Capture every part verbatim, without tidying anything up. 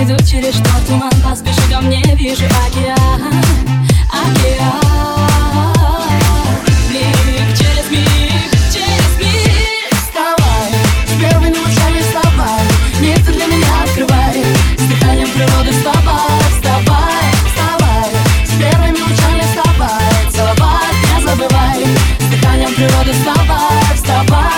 Иду через шторм, туман, поспеши ко мне, вижу океан, океан. Миг через миг, через миг. Вставай, с первыми лучами вставай, мир ты для меня открывай, с дыханием природы вставай, вставай, вставай, с первыми лучами вставай, целовать не забывай, с дыханием природы вставай, вставай.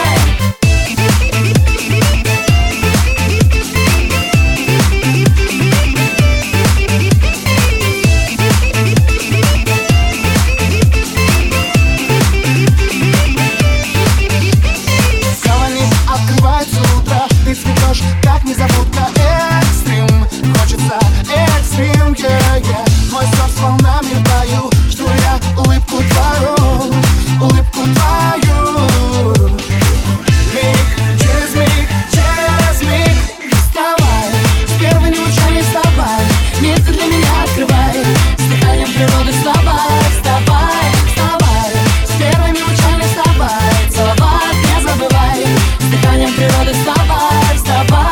Как незабудка, экстрим, хочется экстрим, yeah, yeah. Мой сердце с волнами в бою, жду я улыбку твою, улыбку твою. Миг через миг, через миг. Вставай, с первыми лучами вставай, мир ты для меня открывай, с дыханием природы вставай, вставай, вставай, с первыми лучами вставай, целовать не забывай, с дыханием природы вставай, вставай.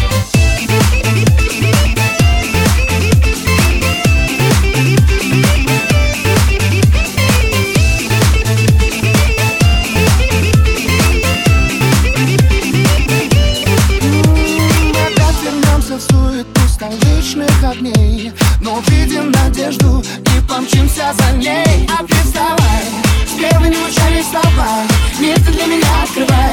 Столичных огней, но увидим надежду и помчимся за ней. А ты вставай, с первыми лучами вставай, мир ты для меня открывай.